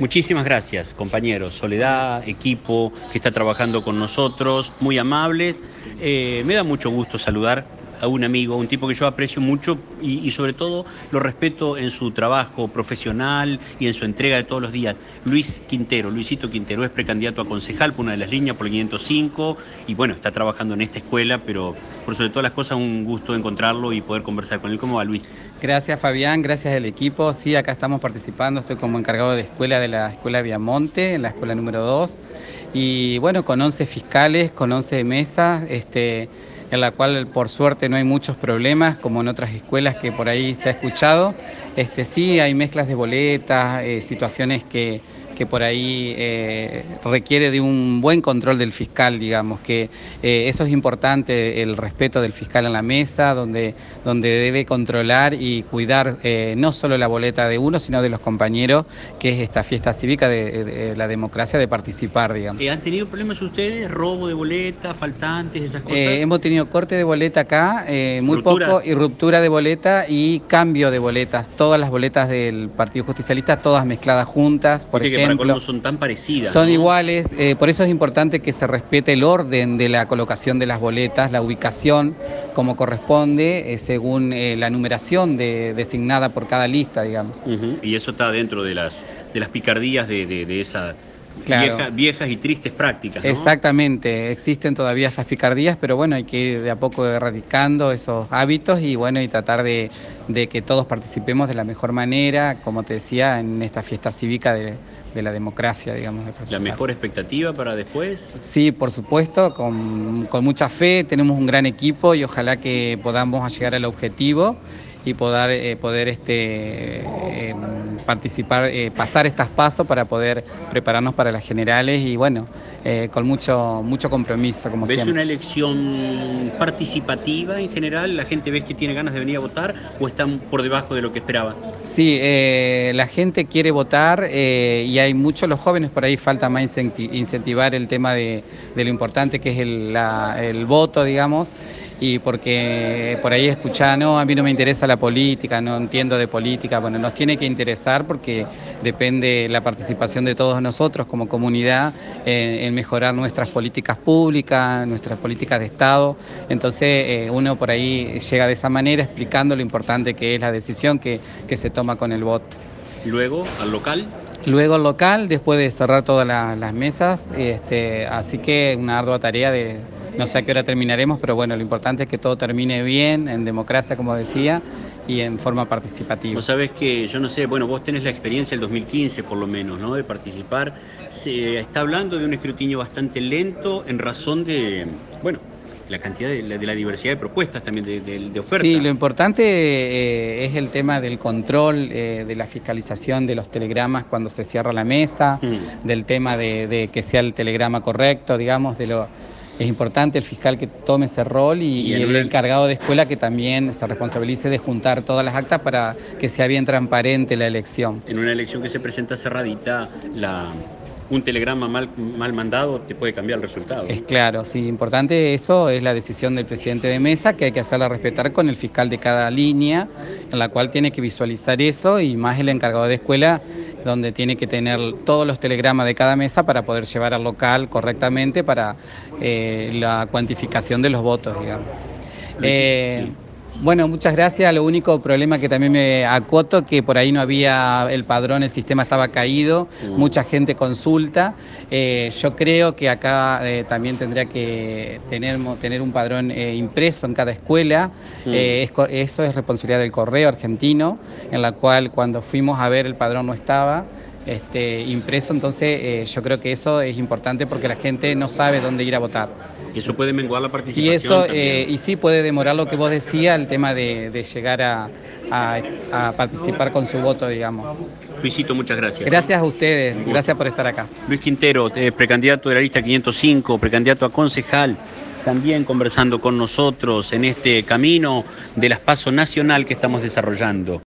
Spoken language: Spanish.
Muchísimas gracias, compañeros. Soledad, equipo que está trabajando con nosotros, muy amables. Me da mucho gusto saludar a un amigo, un tipo que yo aprecio mucho y sobre todo lo respeto en su trabajo profesional y en su entrega de todos los días. Luisito Quintero, es precandidato a concejal por una de las líneas, por el 505, y bueno, está trabajando en esta escuela, pero por sobre todas las cosas un gusto encontrarlo y poder conversar con él. ¿Cómo va, Luis? Gracias, Fabián, gracias al equipo. Sí, acá estamos participando, estoy como encargado de escuela de la escuela Viamonte, en la escuela número 2, y bueno, con 11 fiscales, con 11 mesas, en la cual por suerte no hay muchos problemas, como en otras escuelas que por ahí se ha escuchado. Sí, hay mezclas de boletas, situaciones que por ahí requiere de un buen control del fiscal, digamos, que eso es importante, el respeto del fiscal en la mesa, donde debe controlar y cuidar no solo la boleta de uno, sino de los compañeros, que es esta fiesta cívica de la democracia, de participar, digamos. ¿Han tenido problemas ustedes? ¿Robo de boletas, faltantes, esas cosas? Hemos tenido corte de boleta acá, muy poco, y ruptura de boleta y cambio de boletas. Todas las boletas del Partido Justicialista, todas mezcladas juntas, por ejemplo. Que para colmo son tan parecidas. Son, ¿no?, iguales, por eso es importante que se respete el orden de la colocación de las boletas, la ubicación como corresponde, según la numeración designada por cada lista, digamos. Y eso está dentro de las picardías de esa... Claro. Viejas y tristes prácticas, ¿no? Exactamente, existen todavía esas picardías, pero bueno, hay que ir de a poco erradicando esos hábitos y bueno, y tratar de que todos participemos de la mejor manera, como te decía, en esta fiesta cívica de la democracia, digamos. ¿La mejor expectativa para después? Sí, por supuesto, con mucha fe, tenemos un gran equipo y ojalá que podamos llegar al objetivo y poder participar, pasar estas pasos para poder prepararnos para las generales y bueno, con mucho compromiso, como siempre. ¿Ves una elección participativa en general? ¿La gente ves que tiene ganas de venir a votar o están por debajo de lo que esperaban? Sí, la gente quiere votar y hay muchos, los jóvenes por ahí falta más incentivar el tema de lo importante que es el voto, digamos. Y porque por ahí escuchar, no, a mí no me interesa la política, no entiendo de política. Bueno, nos tiene que interesar porque depende la participación de todos nosotros como comunidad en mejorar nuestras políticas públicas, nuestras políticas de Estado. Entonces uno por ahí llega de esa manera explicando lo importante que es la decisión que se toma con el voto. ¿Luego al local? Luego al local, después de cerrar todas las mesas, así que una ardua tarea de... No sé a qué hora terminaremos, pero bueno, lo importante es que todo termine bien, en democracia, como decía, y en forma participativa. Vos sabés que, yo no sé, bueno, vos tenés la experiencia del 2015 por lo menos, ¿no?, de participar. Se está hablando de un escrutinio bastante lento en razón de, bueno, la cantidad de la diversidad de propuestas también, de ofertas. Sí, lo importante es el tema del control, de la fiscalización de los telegramas cuando se cierra la mesa, del tema de que sea el telegrama correcto, digamos, es importante el fiscal que tome ese rol y el encargado de escuela que también se responsabilice de juntar todas las actas para que sea bien transparente la elección. En una elección que se presenta cerradita, un telegrama mal mandado te puede cambiar el resultado. Es claro, sí, importante eso, es la decisión del presidente de mesa que hay que hacerla respetar con el fiscal de cada línea, en la cual tiene que visualizar eso y más el encargado de escuela, donde tiene que tener todos los telegramas de cada mesa para poder llevar al local correctamente para la cuantificación de los votos, digamos. Sí. Bueno, muchas gracias. Lo único problema que también me acoto, que por ahí no había el padrón, el sistema estaba caído, mucha gente consulta. Yo creo que acá también tendría que tener un padrón impreso en cada escuela. Eso es responsabilidad del Correo Argentino, en la cual cuando fuimos a ver el padrón no estaba impreso, entonces yo creo que eso es importante porque la gente no sabe dónde ir a votar. Eso puede menguar la participación. Y eso y sí puede demorar lo que vos decías, el tema de llegar a participar con su voto, digamos. Luisito, muchas gracias. Gracias a ustedes, gracias por estar acá. Luis Quintero, precandidato de la lista 505, precandidato a concejal, también conversando con nosotros en este camino de las PASO nacional que estamos desarrollando.